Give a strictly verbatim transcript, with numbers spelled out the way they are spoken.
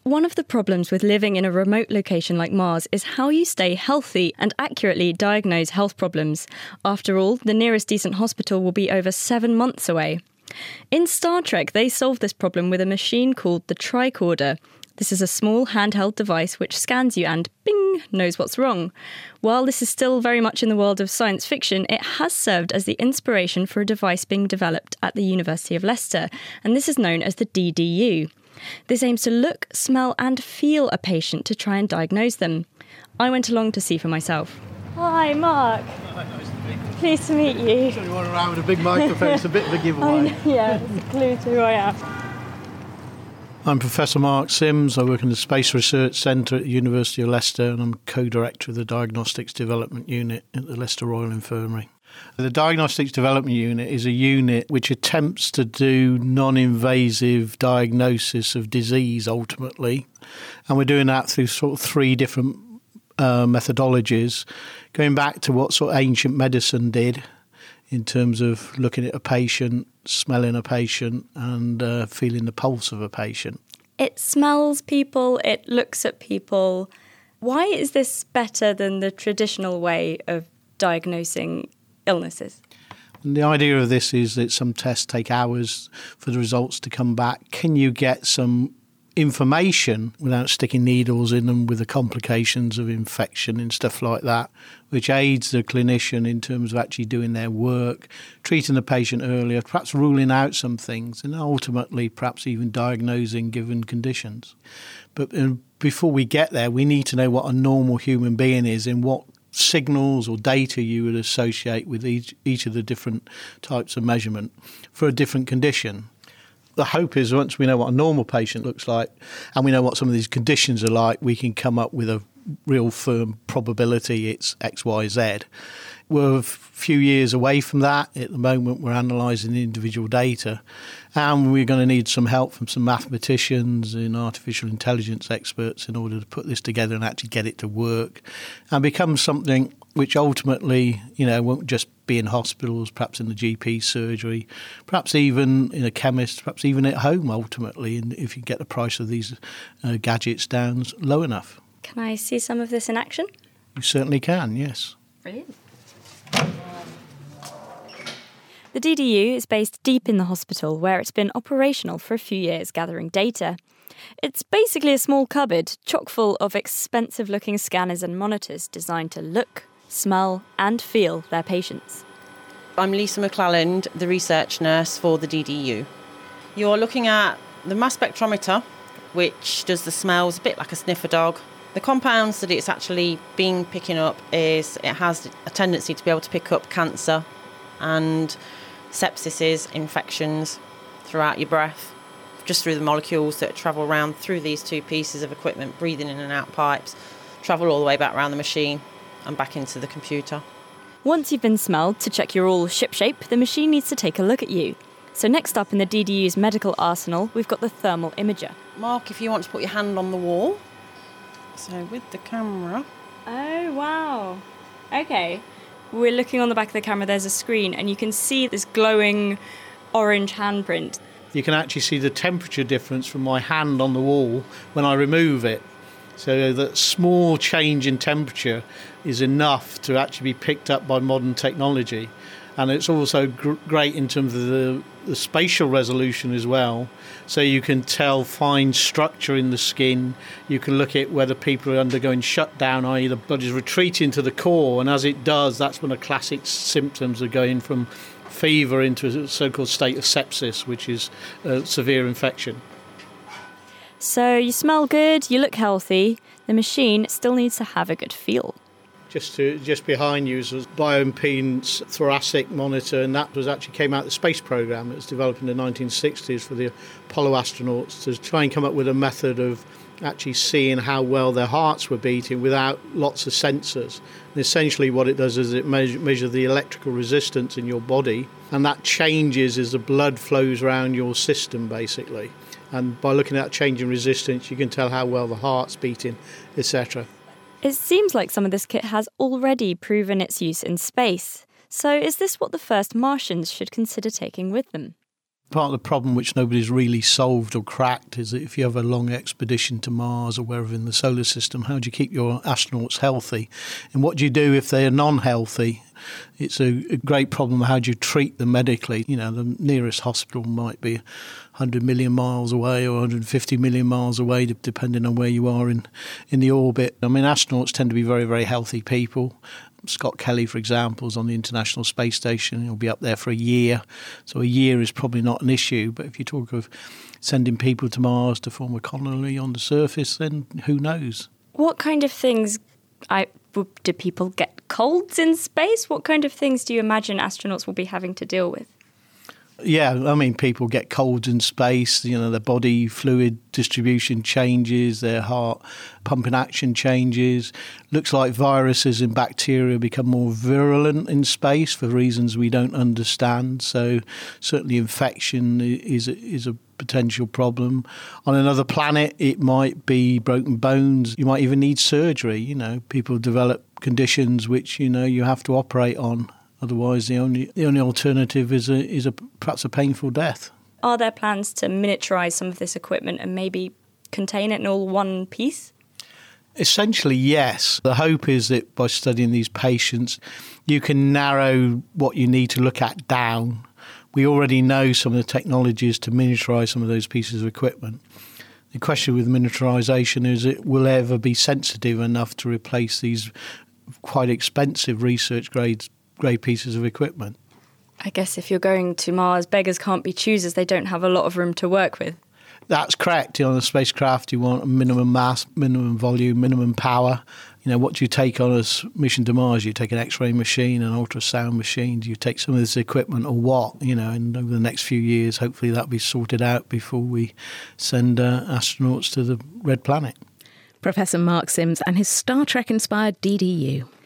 One of the problems with living in a remote location like Mars is how you stay healthy and accurately diagnose health problems. After all, the nearest decent hospital will be over seven months away. In Star Trek, they solved this problem with a machine called the tricorder. This is a small handheld device which scans you and, bing, knows what's wrong. While this is still very much in the world of science fiction, it has served as the inspiration for a device being developed at the University of Leicester, and this is known as the D D U. This aims to look, smell and feel a patient to try and diagnose them. I went along to see for myself. Hi, Mark. Hi, nice to meet you. Pleased to meet you. Show you one around with a big microphone. It's a bit of a giveaway. I know, yeah, it's a clue to who I am. I'm Professor Mark Sims. I work in the Space Research Centre at the University of Leicester, and I'm co-director of the Diagnostics Development Unit at the Leicester Royal Infirmary. The Diagnostics Development Unit is a unit which attempts to do non-invasive diagnosis of disease ultimately, and we're doing that through sort of three different uh, methodologies, going back to what sort of ancient medicine did in terms of looking at a patient, smelling a patient and uh, feeling the pulse of a patient. It smells people, it looks at people. Why is this better than the traditional way of diagnosing illnesses? And the idea of this is that some tests take hours for the results to come back. Can you get some information without sticking needles in them with the complications of infection and stuff like that, which aids the clinician in terms of actually doing their work, treating the patient earlier, perhaps ruling out some things, and ultimately perhaps even diagnosing given conditions. But uh, before we get there, we need to know what a normal human being is and what signals or data you would associate with each, each of the different types of measurement for a different condition. The hope is once we know what a normal patient looks like and we know what some of these conditions are like, we can come up with a real firm probability it's X, Y, Z. We're a few years away from that. At the moment, we're analysing the individual data, and we're going to need some help from some mathematicians and artificial intelligence experts in order to put this together and actually get it to work and become something which ultimately, you know, won't just be in hospitals, perhaps in the G P surgery, perhaps even in a chemist, perhaps even at home ultimately, and if you get the price of these uh, gadgets down low enough. Can I see some of this in action? You certainly can, yes. Brilliant. The D D U is based deep in the hospital, where it's been operational for a few years gathering data. It's basically a small cupboard chock full of expensive-looking scanners and monitors designed to look, smell and feel their patients. I'm Lisa McClelland, the research nurse for the D D U. You're looking at the mass spectrometer, which does the smells a bit like a sniffer dog. The compounds that it's actually been picking up is it has a tendency to be able to pick up cancer and sepsis, infections throughout your breath, just through the molecules that travel around through these two pieces of equipment, breathing in and out pipes, travel all the way back around the machine and back into the computer. Once you've been smelled to check you're all shipshape, the machine needs to take a look at you. So next up in the D D U's medical arsenal, we've got the thermal imager. Mark, if you want to put your hand on the wall. So with the camera. Oh, wow. Okay. We're looking on the back of the camera, there's a screen, and you can see this glowing orange handprint. You can actually see the temperature difference from my hand on the wall when I remove it. So that small change in temperature is enough to actually be picked up by modern technology. And it's also gr- great in terms of the, the spatial resolution as well. So you can tell fine structure in the skin. You can look at whether people are undergoing shutdown, that is the blood is retreating to the core. And as it does, that's when the classic symptoms are going from fever into a so-called state of sepsis, which is a severe infection. So you smell good, you look healthy. The machine still needs to have a good feel. Just to, just behind you is a bioimpedance thoracic monitor, and that was actually came out of the space program. It was developed in the nineteen sixties for the Apollo astronauts to try and come up with a method of actually seeing how well their hearts were beating without lots of sensors. And essentially what it does is it measure, measure the electrical resistance in your body, and that changes as the blood flows around your system basically. And by looking at that change in resistance, you can tell how well the heart's beating, et cetera. It seems like some of this kit has already proven its use in space. So is this what the first Martians should consider taking with them? Part of the problem which nobody's really solved or cracked is that if you have a long expedition to Mars or wherever in the solar system, how do you keep your astronauts healthy? And what do you do if they are non-healthy? It's a, a great problem. How do you treat them medically? You know, the nearest hospital might be one hundred million miles away or one hundred fifty million miles away, depending on where you are in, in the orbit. I mean, astronauts tend to be very, very healthy people. Scott Kelly, for example, is on the International Space Station. He'll be up there for a year. So a year is probably not an issue. But if you talk of sending people to Mars to form a colony on the surface, then who knows? What kind of things I, do people get colds in space? What kind of things do you imagine astronauts will be having to deal with? Yeah, I mean, people get colds in space, you know, their body fluid distribution changes, their heart pumping action changes. Looks like viruses and bacteria become more virulent in space for reasons we don't understand. So certainly infection is a, is a potential problem. On another planet, it might be broken bones. You might even need surgery. You know, people develop conditions which, you know, you have to operate on. Otherwise, the only the only alternative is a is a perhaps a painful death. Are there plans to miniaturise some of this equipment and maybe contain it in all one piece? Essentially, yes. The hope is that by studying these patients, you can narrow what you need to look at down. We already know some of the technologies to miniaturise some of those pieces of equipment. The question with miniaturisation is, it will ever be sensitive enough to replace these quite expensive research grades grade pieces of equipment. I guess if you're going to Mars, beggars can't be choosers. They don't have a lot of room to work with. That's correct. You know, on a spacecraft, you want a minimum mass, minimum volume, minimum power. You know, what do you take on a mission to Mars? You take an X-ray machine, an ultrasound machine. Do you take some of this equipment or what? You know, and over the next few years, hopefully that'll be sorted out before we send uh, astronauts to the Red Planet. Professor Mark Sims and his Star Trek-inspired D D U.